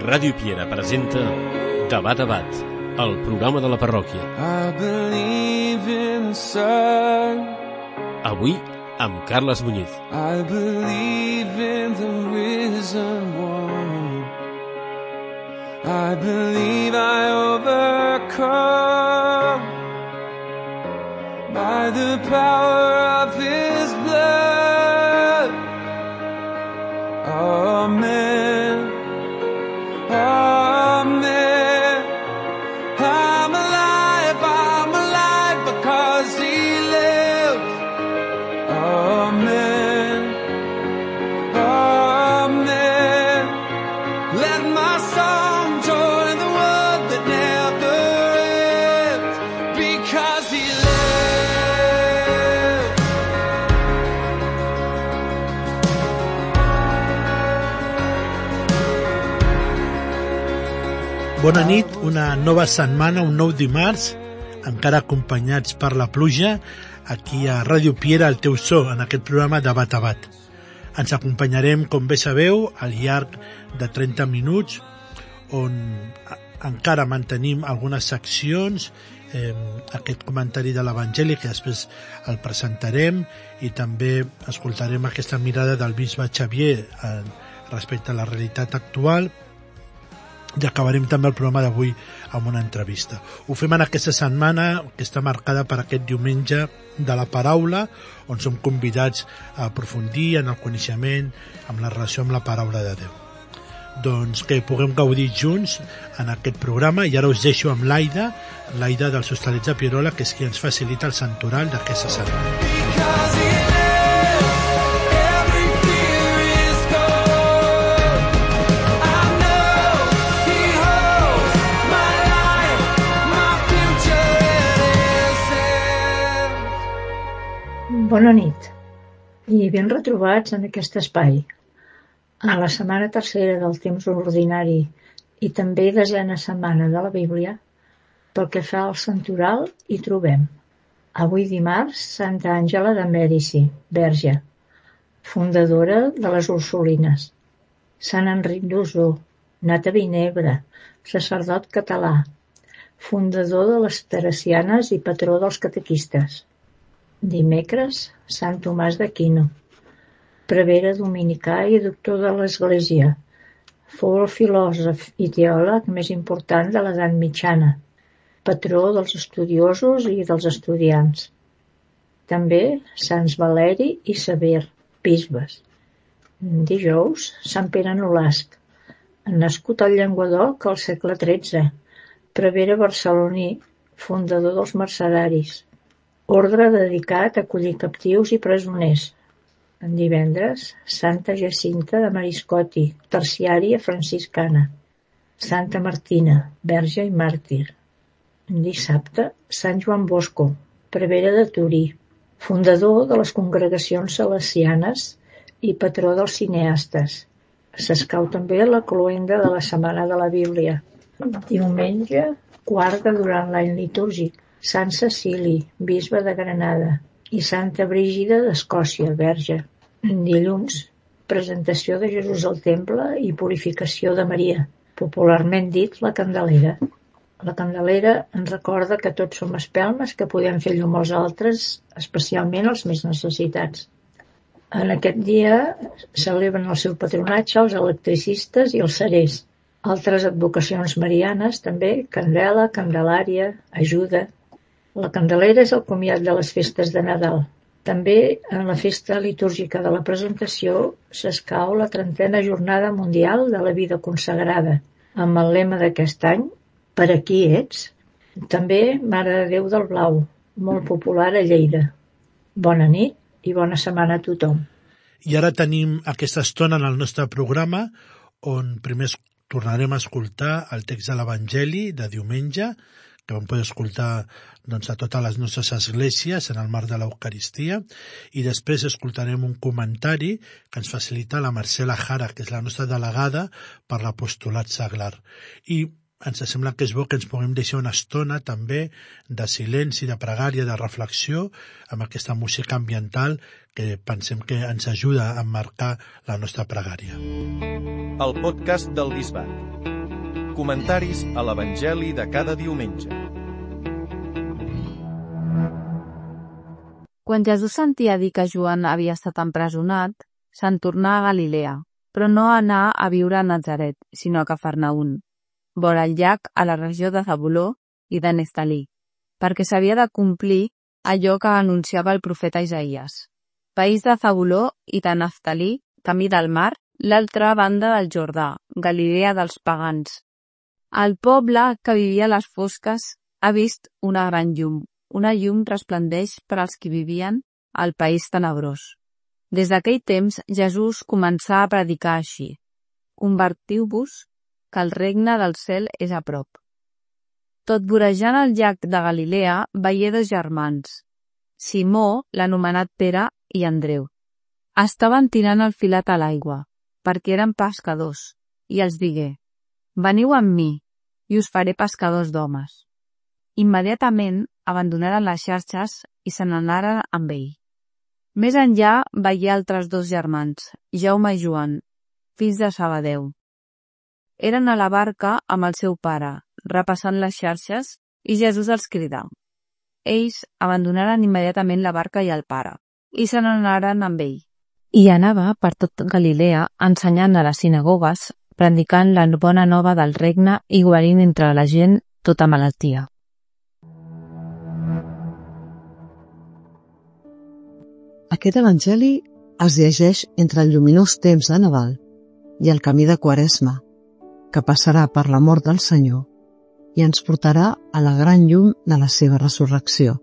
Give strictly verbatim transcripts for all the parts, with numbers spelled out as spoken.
Ràdio Piera presenta Debat Abat, el programa de la parròquia. I believe in the sun. Avui, amb Carles Muñiz. I believe in the risen one. I believe I overcome by the power of his blood. Amen. Amen. I'm alive, I'm alive because he lives. Amen. Amen. Let my song join the world that never ends because he lives. Bona nit, una nova setmana, un nou dimarts, encara acompanyats per la pluja, aquí a Ràdio Piera, el teu so, en aquest programa Debat Abat. Ens acompanyarem, com bé sabeu, al llarg de trenta minuts, on encara mantenim algunes seccions, eh, aquest comentari de l'Evangeli, que després el presentarem, i també escoltarem aquesta mirada del bisbe Xavier eh, respecte a la realitat actual, i acabarem també el programa d'avui amb una entrevista. Ho fem en aquesta setmana que està marcada per aquest diumenge de la paraula, on som convidats a aprofundir en el coneixement, amb la relació amb la paraula de Déu. Doncs que puguem gaudir junts en aquest programa, i ara us deixo amb l'Aida, l'Aida dels Hostalets de Pierola, que és qui ens facilita el santoral d'aquesta setmana. Bona nit i ben retrobats en aquest espai. A la setmana tercera del temps ordinari i també desena setmana de la Bíblia, pel que fa al santoral, hi trobem. Avui dimarts, Santa Àngela de Mèdici, verge, fundadora de les Ursulines. Sant Enric d'Osor, nat a Vinebre, sacerdot català, fundador de les Teresianes i patró dels catequistes. Dimecres, Sant Tomàs d'Aquino, prevere dominicà i doctor de l'Església. Fou el filòsof i teòleg més important de l'edat mitjana, patró dels estudiosos i dels estudiants. També Sants Valeri i Sever, bisbes. Dijous, Sant Pere Nolasc, nascut al Llenguadoc al segle tretze, prevere barceloní, fundador dels mercedaris. Ordre dedicat a acollir captius i presoners. En divendres, Santa Jacinta de Mariscoti, terciària franciscana. Santa Martina, verge i màrtir. Dissabte, Sant Joan Bosco, prevere de Torí, fundador de les congregacions salesianes i patró dels cineastes. S'escau també la cloenda de la Setmana de la Bíblia. Diumenge, quarta durant l'any litúrgic. Sant Cecili, bisbe de Granada, i Santa Brígida d'Escòcia, verge. Dilluns, presentació de Jesús al temple i purificació de Maria, popularment dit la Candelera. La Candelera ens recorda que tots som espelmes que podem fer llum als altres, especialment als més necessitats. En aquest dia celebren el seu patronatge els electricistes i els cerers. Altres advocacions marianes també, Candela, Candelària, Ajuda. La Candelera és el comiat de les festes de Nadal. També en la festa litúrgica de la presentació s'escau la trentena jornada mundial de la vida consagrada, amb el lema d'aquest any, per a qui ets? També Mare de Déu del Blau, molt popular a Lleida. Bona nit i bona setmana a tothom. I ara tenim aquesta estona en el nostre programa, on primer tornarem a escoltar el text de l'Evangeli de diumenge, que vam poder escoltar doncs, a totes les nostres esglésies en el marc de l'Eucaristia, i després escoltarem un comentari que ens facilita la Marcela Jara, que és la nostra delegada per l'apostolat seglar. I ens sembla que és bo que ens puguem deixar una estona també de silenci, de pregària, de reflexió, amb aquesta música ambiental que pensem que ens ajuda a emmarcar la nostra pregària. El podcast del Bisbat. Comentaris a l'Evangeli de cada diumenge. Quan Jesús sentia dir que Joan havia estat empresonat, se'n tornà a Galilea, però no anà a viure a Natzaret, sinó a Cafarnaún, vora el llac a la regió de Zabuló i de Neftalí, perquè s'havia de complir allò que anunciava el profeta Isaïes. País de Zabuló i de Neftalí, camí del mar, l'altra banda del Jordà, Galilea dels pagans. El poble que vivia a les fosques ha vist una gran llum. Una llum resplendeix per als que vivien al país tenebrós. Des d'aquell temps, Jesús començà a predicar així: Convertiu-vos, que el regne del cel és a prop. Tot vorejant el llac de Galilea, veié dos germans, Simó, l'anomenat Pere, i Andreu. Estaven tirant el filat a l'aigua, perquè eren pescadors, i els digué: Veniu amb mi, i us faré pescadors d'homes. Immediatament abandonaren les xarxes i se n'anaren amb ell. Més enllà veié altres dos germans, Jaume i Joan, fills de Zebedeu. Eren a la barca amb el seu pare, repassant les xarxes, i Jesús els cridà. Ells abandonaren immediatament la barca i el pare, i se n'anaren amb ell. I anava per tot Galilea ensenyant a les sinagogues, predicant la bona nova del regne i guarint entre la gent tota malaltia. Aquest evangeli es llegeix entre el lluminós temps de Nadal i el camí de Quaresma, que passarà per la mort del Senyor i ens portarà a la gran llum de la seva resurrecció.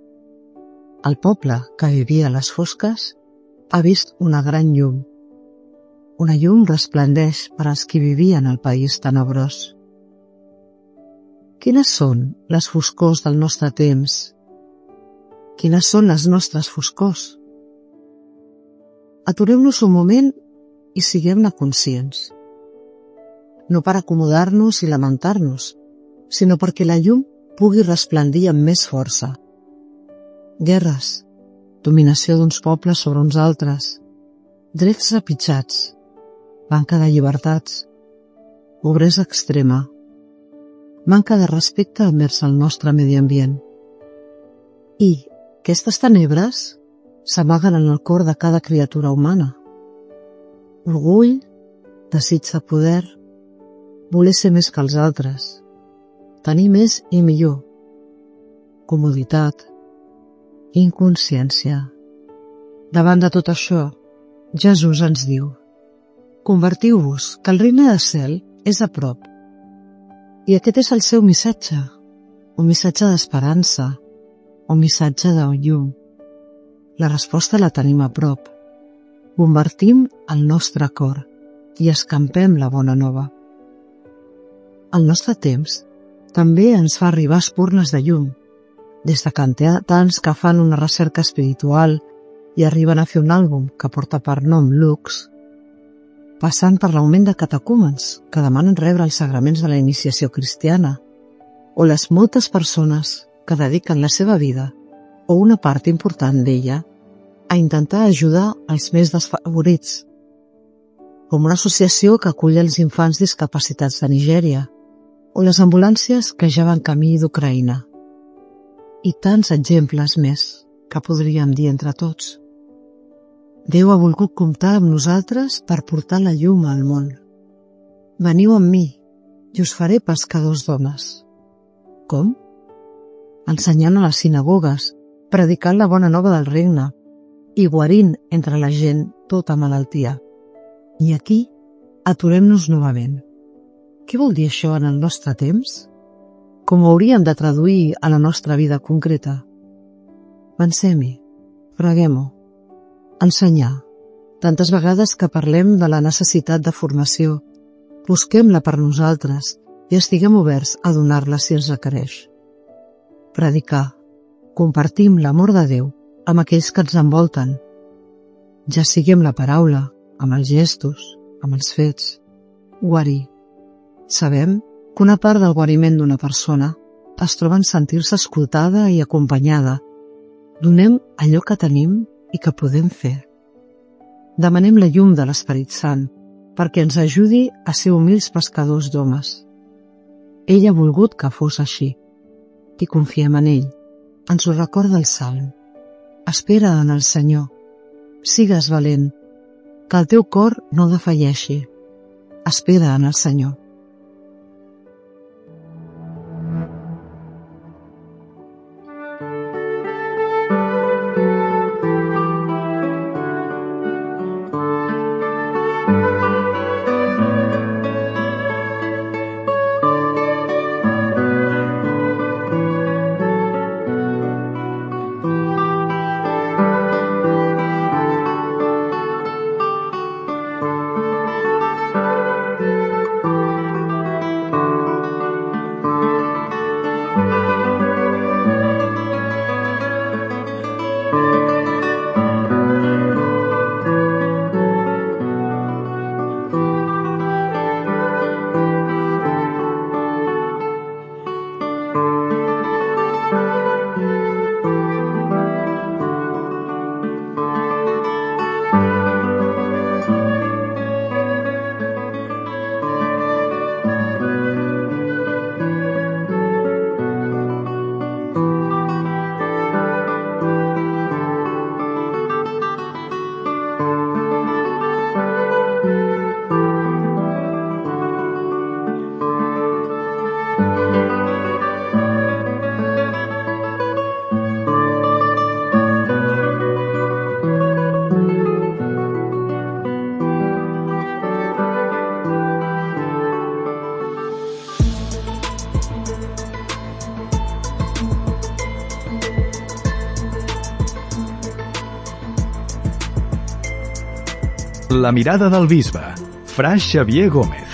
El poble que vivia a les fosques ha vist una gran llum. Una llum resplendeix per als que vivien al país tenebrós. Quines són les foscors del nostre temps? Quines són les nostres foscors? Aturem-nos un moment i siguem-ne conscients. No per acomodar-nos i lamentar-nos, sinó perquè la llum pugui resplendir amb més força. Guerres, dominació d'uns pobles sobre uns altres, drets trepitjats, manca de llibertats, pobresa extrema, manca de respecte envers el nostre medi ambient. I aquestes tenebres s'amaguen en el cor de cada criatura humana. Orgull, desig de poder, voler ser més que els altres, tenir més i millor, comoditat, inconsciència. Davant de tot això, Jesús ens diu: Convertiu-vos, que el regne del cel és a prop. I aquest és el seu missatge, un missatge d'esperança, un missatge de llum. La resposta la tenim a prop. Convertim el nostre cor i escampem la bona nova. El nostre temps també ens fa arribar espurnes de llum, des de cantants que fan una recerca espiritual i arriben a fer un àlbum que porta per nom Lux, passant per l'augment de catecúmens que demanen rebre els sagraments de la iniciació cristiana, o les moltes persones que dediquen la seva vida o una part important d'ella a intentar ajudar els més desfavorits, com una associació que acull els infants discapacitats de Nigèria o les ambulàncies que ja van camí d'Ucraïna. I tants exemples més que podríem dir entre tots. Déu ha volgut comptar amb nosaltres per portar la llum al món. Veniu amb mi i us faré pescadors d'homes. Com? Ensenyant a les sinagogues, predicant la bona nova del regne i guarint entre la gent tota malaltia. I aquí aturem-nos novament. Què vol dir això en el nostre temps? Com ho hauríem de traduir a la nostra vida concreta? Pensem-hi, preguem-ho. Ensenyar. Tantes vegades que parlem de la necessitat de formació, busquem-la per nosaltres i estiguem oberts a donar-la si ens requereix. Predicar. Compartim l'amor de Déu amb aquells que ens envolten. Ja sigui amb la paraula, amb els gestos, amb els fets. Guarir. Sabem que una part del guariment d'una persona es troba en sentir-se escoltada i acompanyada. Donem allò que tenim i que podem fer. Demanem la llum de l'Esperit Sant perquè ens ajudi a ser humils pescadors d'homes. Ell ha volgut que fos així. I confiem en ell. Ens ho recorda el Salm. Espera en el Senyor. Sigues valent. Que el teu cor no defalleixi. Espera en el Senyor. La mirada del bisbe, Fra Xavier Gómez.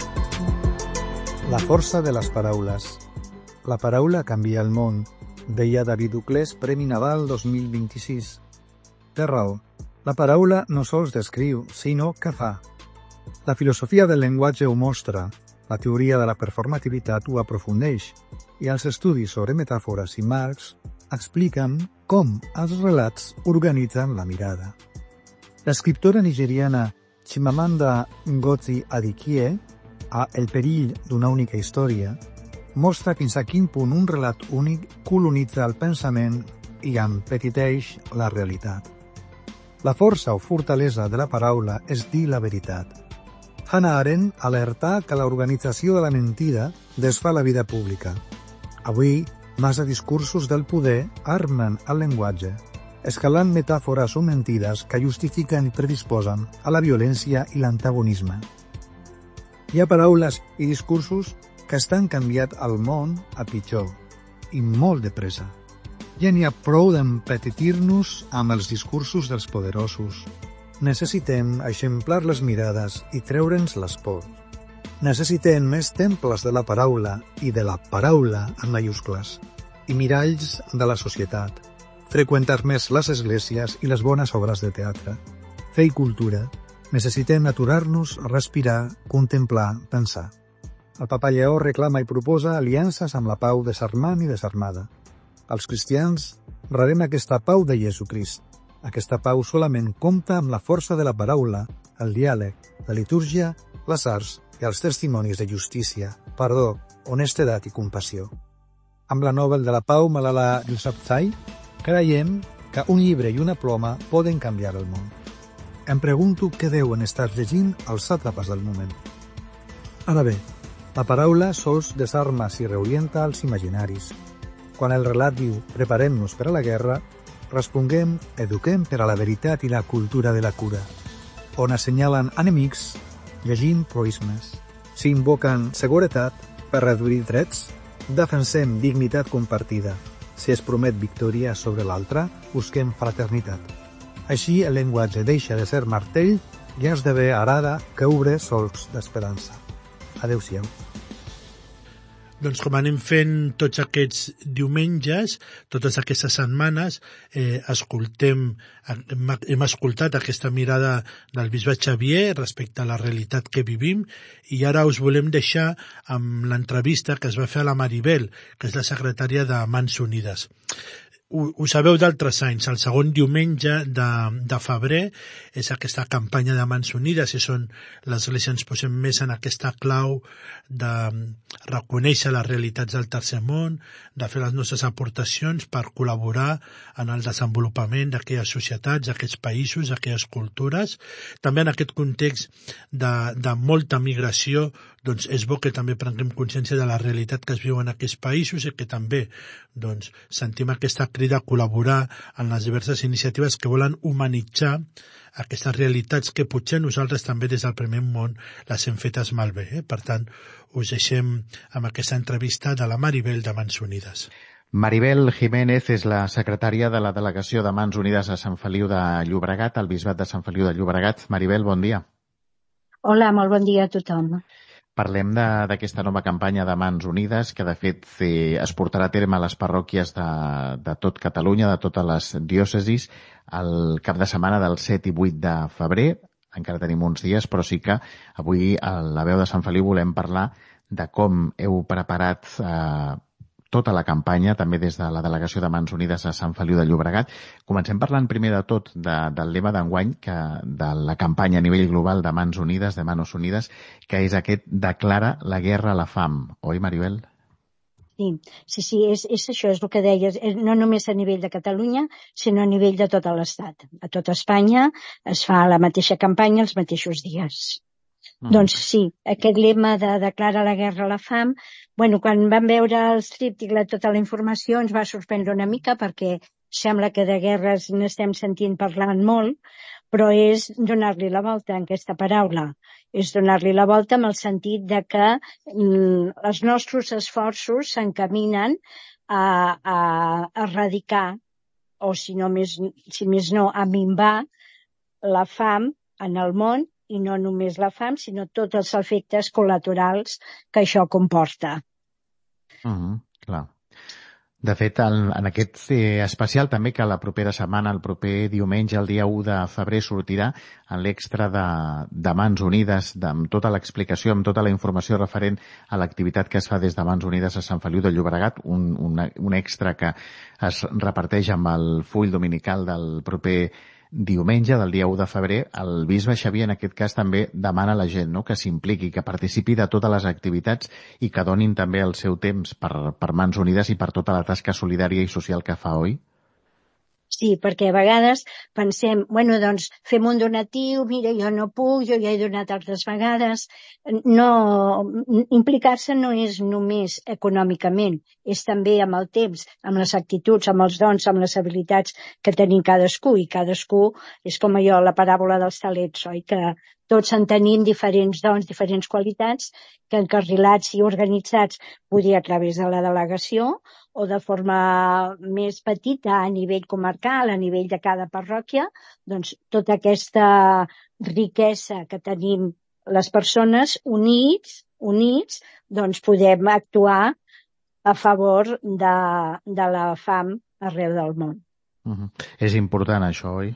La força de les paraules. La paraula canvia el món, deia David Uclés, Premi Naval dos mil vint-i-sis. Té raó. La paraula no sols descriu, sinó que fa. La filosofia del llenguatge ho mostra, la teoria de la performativitat ho aprofundeix, i els estudis sobre metàfores i marcs expliquen com els relats organitzen la mirada. L'escriptora nigeriana Chimamanda Ngozi Adichie, a El perill d'una única història, mostra fins a quin punt un relat únic colonitza el pensament i empetiteix la realitat. La força o fortalesa de la paraula és dir la veritat. Hannah Arendt alerta que l'organització de la mentida desfà la vida pública. Avui, massa discursos del poder armen el llenguatge, escalant metàfores o mentides que justifiquen i predisposen a la violència i l'antagonisme. Hi ha paraules i discursos que estan canviat el món a pitjor, i molt de pressa. Ja n'hi ha prou d'empetitir-nos amb els discursos dels poderosos. Necessitem eixamplar les mirades i treure'ns les pors. Necessitem més temples de la paraula i de la paraula en majúscules, i miralls de la societat. Freqüentar més les esglésies i les bones obres de teatre. Fer i cultura. Necessitem aturar-nos, respirar, contemplar, pensar. El papa Lleó reclama i proposa aliances amb la pau desarmant i desarmada. Els cristians rebem aquesta pau de Jesucrist. Aquesta pau solament compta amb la força de la paraula, el diàleg, la litúrgia, les arts i els testimonis de justícia, perdó, honestedat i compassió. Amb la Nobel de la Pau Malala Yousafzai, creiem que un llibre i una ploma poden canviar el món. Em pregunto què deuen estar llegint els sàtrapes del moment. Ara bé, la paraula sols desarma si reorienta els imaginaris. Quan el relat diu «preparem-nos per a la guerra», responguem «eduquem per a la veritat i la cultura de la cura». On assenyalen enemics, llegint proismes. Si invoquen seguretat per reduir drets, defensem dignitat compartida. Si es promet victòria sobre l'altre, busquem fraternitat. Així el llenguatge deixa de ser martell i esdevé arada que obre solcs d'esperança. Adéu-siau. Doncs com anem fent tots aquests diumenges, totes aquestes setmanes, eh, escoltem, hem, hem escoltat aquesta mirada del bisbe Xavier respecte a la realitat que vivim, i ara us volem deixar amb l'entrevista que es va fer a la Maribel, que és la secretària de Mans Unides. ho, ho sabeu d'altres anys, el segon diumenge de, de febrer és aquesta campanya de Mans Unides i són l'Església ens posem més en aquesta clau de reconèixer les realitats del tercer món, de fer les nostres aportacions per col·laborar en el desenvolupament d'aquelles societats, d'aquests països, d'aquelles cultures. També en aquest context de, de molta migració, doncs és bo que també prenguem consciència de la realitat que es viu en aquests països i que també doncs, sentim aquesta crida a col·laborar en les diverses iniciatives que volen humanitzar aquestes realitats que potser nosaltres també des del primer món les hem fetes malbé. Eh? Per tant, us deixem amb aquesta entrevista de la Maribel de Mans Unides. Maribel Jiménez és la secretària de la delegació de Mans Unides a Sant Feliu de Llobregat, al Bisbat de Sant Feliu de Llobregat. Maribel, bon dia. Hola, molt bon dia a tothom. Parlem d'aquesta nova campanya de Mans Unides, que de fet eh, es portarà a terme a les parròquies de, de tot Catalunya, de totes les diòcesis, el cap de setmana del set i vuit de febrer. Encara tenim uns dies, però sí que avui a la veu de Sant Feliu volem parlar de com heu preparat eh, tota la campanya, també des de la delegació de Mans Unides a Sant Feliu de Llobregat. Comencem parlant primer de tot de, del lema d'enguany, que de la campanya a nivell global de Mans Unides, de Manos Unides, que és aquest declara la guerra a la fam. Oi, Maribel? Sí, sí, sí és, és això, és el que deies, no només a nivell de Catalunya, sinó a nivell de tot l'Estat. A tota Espanya es fa la mateixa campanya els mateixos dies. Mm. Doncs sí, aquest lema de declarar la guerra a la fam, bueno, quan vam veure el tríptic, tota la informació, ens va sorprendre una mica perquè sembla que de guerres n'estem sentint parlant molt, però és donar-li la volta en aquesta paraula. És donar-li la volta amb el sentit de que mm, els nostres esforços s'encaminen a, a, a erradicar, o si, no més, si més no, a minvar la fam en el món, i no només la fam, sinó tots els efectes col·laterals que això comporta. Uh-huh, clar. De fet, en, en aquest eh, especial també, que la propera setmana, el proper diumenge, el dia u de febrer, sortirà en l'extra de, de Mans Unides, de, amb tota l'explicació, amb tota la informació referent a l'activitat que es fa des de Mans Unides a Sant Feliu de Llobregat, un, un, un extra que es reparteix amb el full dominical del proper diumenge, del dia u de febrer. El bisbe Xavier, en aquest cas, també demana a la gent, no?, que s'impliqui, que participi de totes les activitats i que donin també el seu temps per, per Mans Unides i per tota la tasca solidària i social que fa, oi? Sí, perquè a vegades pensem, bueno, doncs fem un donatiu, mira, jo no puc, jo ja he donat altres vegades. No, implicar-se no és només econòmicament, és també amb el temps, amb les actituds, amb els dons, amb les habilitats que tenim cadascú, i cadascú és com allò, la paràbola dels talents, oi? Que tots en tenim diferents dons, diferents qualitats, que encarrilats i organitzats poder a través de la delegació o de forma més petita a nivell comarcal, a nivell de cada parròquia, doncs tota aquesta riquesa que tenim les persones units, units, doncs podem actuar a favor de, de la fam arreu del món. Uh-huh. És important això, oi?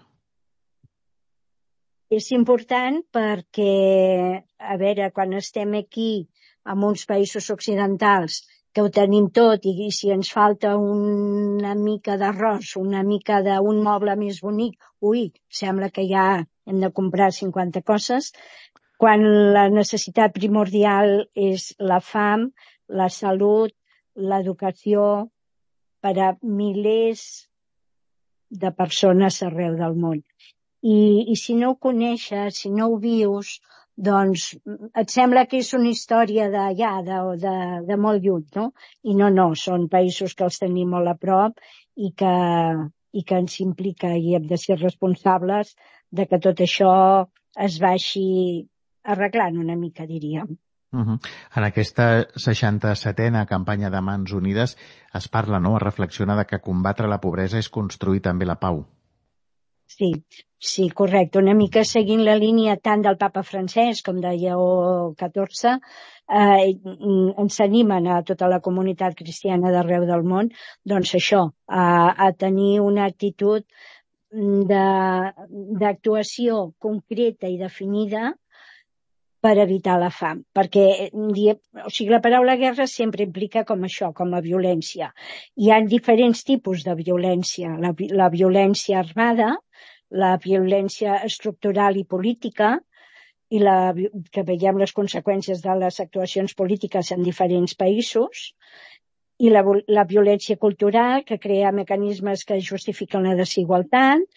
És important perquè, a veure, quan estem aquí en uns països occidentals que ho tenim tot i si ens falta una mica d'arròs, una mica d'un moble més bonic, ui, sembla que ja hem de comprar cinquanta coses, quan la necessitat primordial és la fam, la salut, l'educació per a milers de persones arreu del món. I, i si no ho coneixes, si no ho vius, doncs et sembla que és una història d'allà, de, de, de molt lluny, no? I no, no, són països que els tenim molt a prop i que, i que ens implica i hem de ser responsables de que tot això es vagi arreglant una mica, diríem. Uh-huh. En aquesta seixanta-setena campanya de Mans Unides es parla, no?, es reflexiona de que combatre la pobresa és construir també la pau. Sí, sí, correcte. Una mica seguint la línia tant del papa francès com de Lleó catorze, eh, ens animen a tota la comunitat cristiana d'arreu del món, doncs això, a, a tenir una actitud d'actuació concreta i definida per evitar la fam, perquè o sigui, la paraula guerra sempre implica com això, com a violència. Hi ha diferents tipus de violència, la, la violència armada, la violència estructural i política, i la, que veiem les conseqüències de les actuacions polítiques en diferents països, i la, la violència cultural, que crea mecanismes que justifiquen la desigualtat.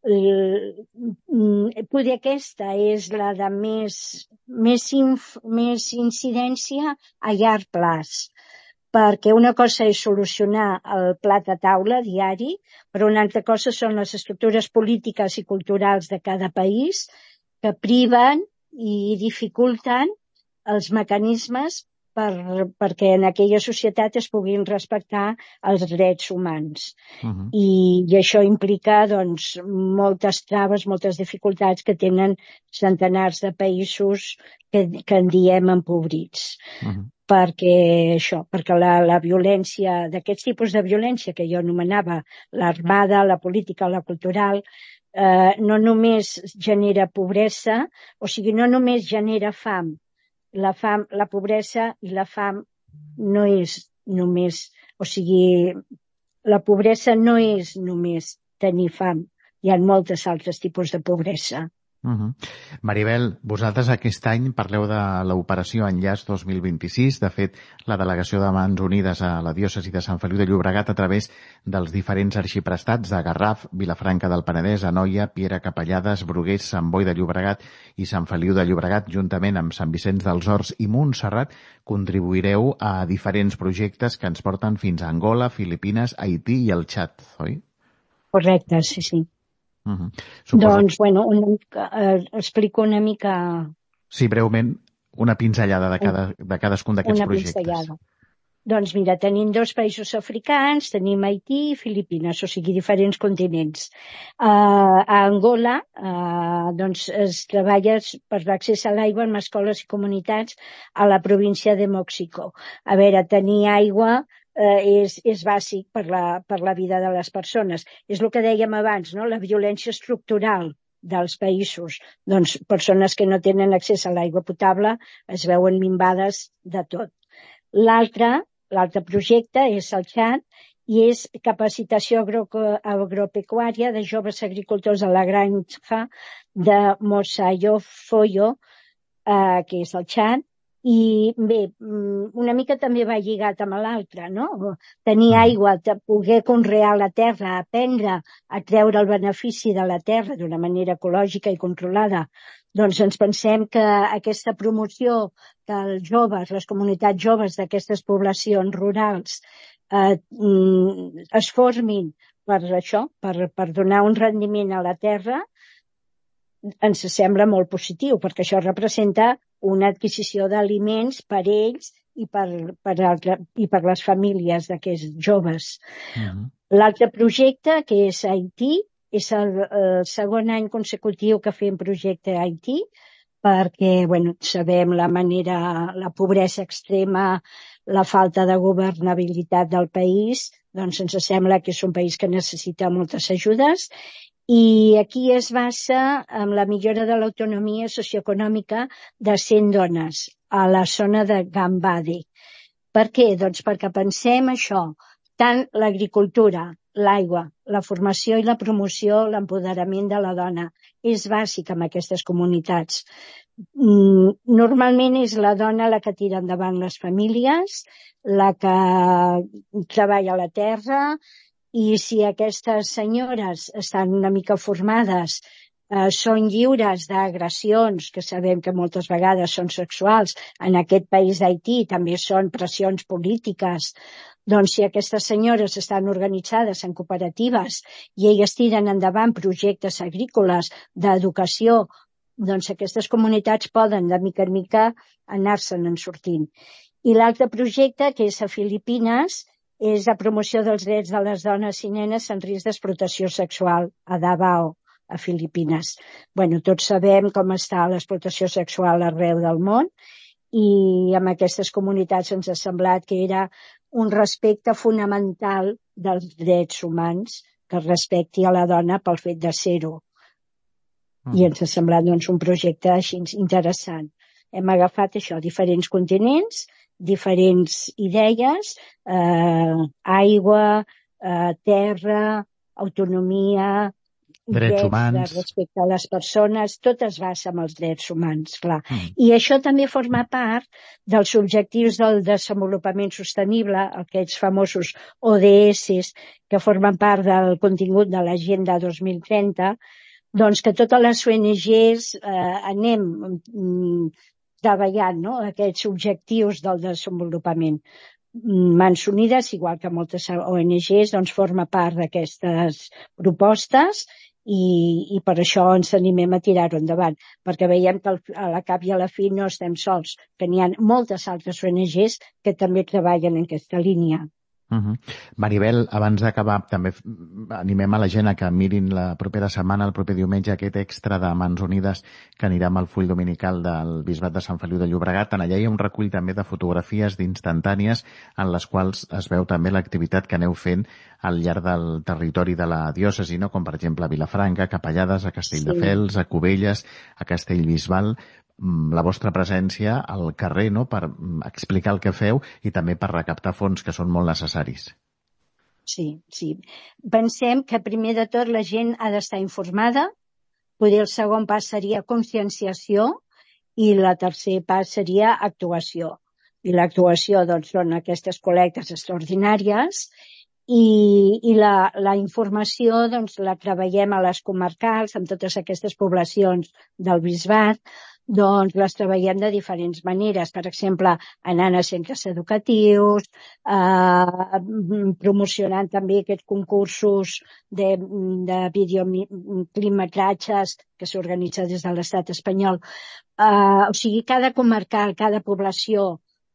Potser aquesta és la de més, més, inf, més incidència a llarg plaç, perquè una cosa és solucionar el plat de taula diari, però una altra cosa són les estructures polítiques i culturals de cada país que priven i dificulten els mecanismes per, perquè en aquella societat es puguin respectar els drets humans. Uh-huh. I, I això implica doncs, moltes traves, moltes dificultats que tenen centenars de països que, que en diem empobrits. Uh-huh. Perquè això, perquè la, la violència, d'aquests tipus de violència que jo anomenava, l'armada, la política, la cultural, eh, no només genera pobresa, o sigui, no només genera fam. La fam, la pobresa i la fam no és només, o sigui, la pobresa no és només tenir fam, hi ha molts altres tipus de pobresa. Uh-huh. Maribel, vosaltres aquest any parleu de l'operació Enllaç dos mil vint-i-sis. De fet, la delegació de Mans Unides a la diòcesi de Sant Feliu de Llobregat, a través dels diferents arxiprestats de Garraf, Vilafranca del Penedès, Anoia, Piera, Capellades, Bruguers, Sant Boi de Llobregat i Sant Feliu de Llobregat, juntament amb Sant Vicenç dels Horts i Montserrat, contribuireu a diferents projectes que ens porten fins a Angola, Filipines, Haití i el Txad, oi? Correcte, sí, sí. Uh-huh. Suposo... Doncs, bueno, una mica, eh, explico una mica... Sí, breument, una pinzellada de, cada, de cadascun d'aquests projectes. Una pinzellada. Doncs mira, tenim dos països africans, tenim Haití i Filipines, o sigui, diferents continents. Uh, a Angola, uh, doncs, es treballa per l'accés a l'aigua en escoles i comunitats a la província de Moxico. A veure, tenir aigua eh, és, és bàsic per la, per la vida de les persones. És el que dèiem abans, no? La violència estructural dels països. Doncs persones que no tenen accés a l'aigua potable es veuen minvades de tot. L'altre, l'altre projecte és el Txad i és capacitació agro, agropecuària de joves agricultors a la granja de Mosayo Foyo, eh, que és el Txad. I bé, una mica també va lligat amb l'altre, no? Tenir aigua, poder conrear la terra, aprendre a treure el benefici de la terra d'una manera ecològica i controlada. Doncs ens pensem que aquesta promoció que els joves, les comunitats joves d'aquestes poblacions rurals eh, es formin per això, per, per donar un rendiment a la terra, ens sembla molt positiu, perquè això representa una adquisició d'aliments per ells i per, per, altre, i per les famílies d'aquests joves. Uh-huh. L'altre projecte, que és Haití, és el, el segon any consecutiu que fem projecte a Haití, perquè bueno, sabem la manera, la pobresa extrema, la falta de governabilitat del país, doncs ens sembla que és un país que necessita moltes ajudes. I aquí es basa en la millora de l'autonomia socioeconòmica de cent dones a la zona de Gambade. Per què? Doncs perquè pensem això, tant l'agricultura, l'aigua, la formació i la promoció, l'empoderament de la dona, és bàsic en aquestes comunitats. Normalment és la dona la que tira endavant les famílies, la que treballa a la terra. I si aquestes senyores estan una mica formades, eh, són lliures d'agressions, que sabem que moltes vegades són sexuals, en aquest país d'Haití també són pressions polítiques, doncs si aquestes senyores estan organitzades en cooperatives i elles tiren endavant projectes agrícoles d'educació, doncs aquestes comunitats poden de mica en mica anar-se'n en sortint. I l'altre projecte, que és a Filipines, és la promoció dels drets de les dones i nenes en risc d'explotació sexual a Davao, a Filipines. Bueno, tots sabem com està l'explotació sexual arreu del món i amb aquestes comunitats ens ha semblat que era un respecte fonamental dels drets humans que respecti a la dona pel fet de ser-ho. Mm. I ens ha semblat doncs, un projecte així interessant. hem agafat això, diferents continents, diferents idees, eh, aigua, eh, terra, autonomia, drets humans, respecte a les persones, tot es basa en els drets humans, clar. Mm. I això també forma part dels objectius del desenvolupament sostenible, aquests famosos O D S que formen part del contingut de l'Agenda dos mil trenta, doncs que totes les O N Ges eh, anem mm, treballant, no?, aquests objectius del desenvolupament. Mans Unides, igual que moltes O N Ges, doncs forma part d'aquestes propostes i, i per això ens animem a tirar-ho endavant, perquè veiem que al, a la cap i a la fi no estem sols, que n'hi ha moltes altres O N Ges que també treballen en aquesta línia. Uh-huh. Maribel, abans d'acabar, també animem a la gent a que mirin la propera setmana, el proper diumenge, aquest extra de Mans Unides que anirà amb el full dominical del Bisbat de Sant Feliu de Llobregat. En allà hi ha un recull també de fotografies d'instantànies en les quals es veu també l'activitat que aneu fent al llarg del territori de la diòcesi, no? Com per exemple a Vilafranca, a Capellades, a Castelldefels, a Cubelles, a Castellbisbal. La vostra presència al carrer, no?, per explicar el que feu i també per recaptar fons que són molt necessaris. Sí, sí. Pensem que primer de tot la gent ha d'estar informada, potser el segon pas seria conscienciació i la tercer pas seria actuació. I l'actuació, doncs, són aquestes col·lectes extraordinàries i, i la, la informació, doncs, la treballem a les comarcals, amb totes aquestes poblacions del Bisbat, doncs les treballem de diferents maneres, per exemple, anant a centres educatius, eh, promocionant també aquests concursos de, de videoclimatratges que s'organitza des de l'estat espanyol. Eh, o sigui, cada comarcal, cada població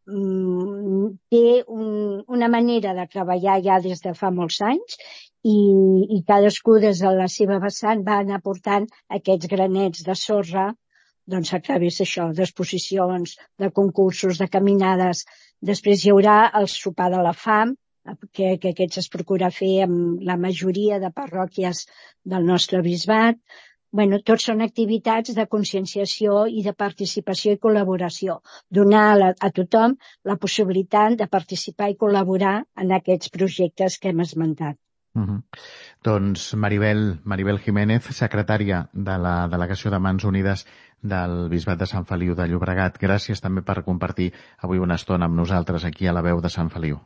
mm, té un, una manera de treballar ja des de fa molts anys i, i cadascú des de la seva vessant va anar portant aquests granets de sorra doncs a través d'això, d'exposicions, de concursos, de caminades. Després hi haurà el sopar de la fam, que, que aquests es procura fer amb la majoria de parròquies del nostre bisbat. Bueno, tots són activitats de conscienciació i de participació i col·laboració. Donar a, la, a tothom la possibilitat de participar i col·laborar en aquests projectes que hem esmentat. Uh-huh. Doncs Maribel, Maribel Jiménez, secretària de la Delegació de Mans Unides del Bisbat de Sant Feliu de Llobregat. Gràcies també per compartir avui una estona amb nosaltres aquí a la Veu de Sant Feliu.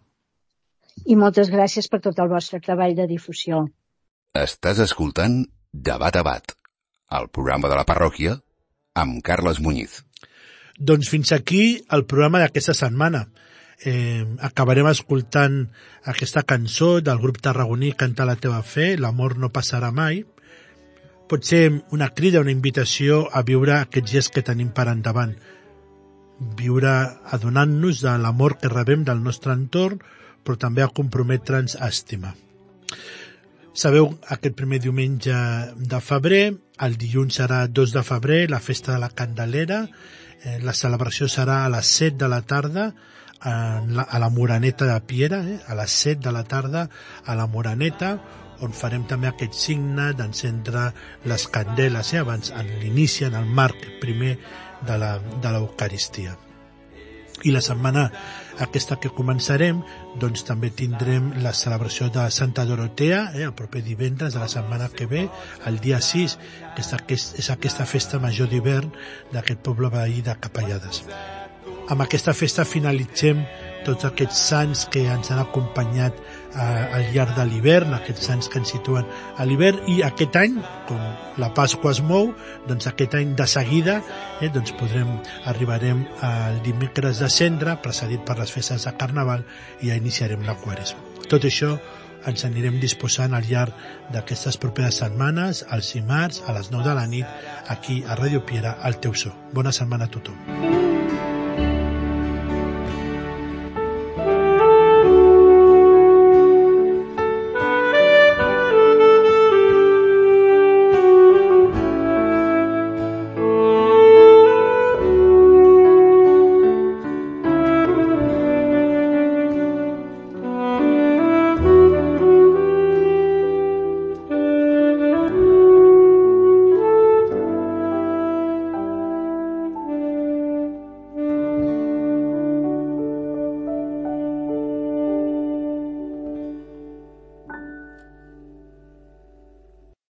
I moltes gràcies per tot el vostre treball de difusió. Estàs escoltant Debat a Bat, el programa de la parròquia amb Carles Muñiz. Doncs fins aquí el programa d'aquesta setmana. Eh, acabarem escoltant aquesta cançó del grup tarragoní Canta la teva fe, L'amor no passarà mai. Pot ser una crida, una invitació a viure aquests dies que tenim per endavant. Viure adonant-nos de l'amor que rebem del nostre entorn, però també a comprometre'ns a estimar. Sabeu, aquest primer diumenge de febrer, el dilluns serà dos de febrer, la festa de la Candelera. Eh, la celebració serà a les set de la tarda, a la, a la Moreneta de Piera, eh? a les set de la tarda a la Moreneta, on farem també aquest signe d'encendre les candeles, eh? abans, en l'inici, en el marc primer de la, de l'Eucaristia. I la setmana aquesta que començarem, doncs també tindrem la celebració de Santa Dorotea, eh, el proper divendres de la setmana que ve, el dia sis, que és, aquest, és aquesta festa major d'hivern d'aquest poble veí de Capellades. Amb aquesta festa finalitzem tots aquests sants que ens han acompanyat eh, al llarg de l'hivern, aquests sants que ens situen a l'hivern, i aquest any, com la Pasqua es mou, doncs aquest any de seguida eh, doncs podrem, arribarem al dimecres de Cendra, precedit per les festes de Carnaval, i ja iniciarem la Quaresma. Tot això ens anirem disposant al llarg d'aquestes properes setmanes, els dimarts a les nou de la nit, aquí a Ràdio Piera, al teu so. Bona setmana a tothom.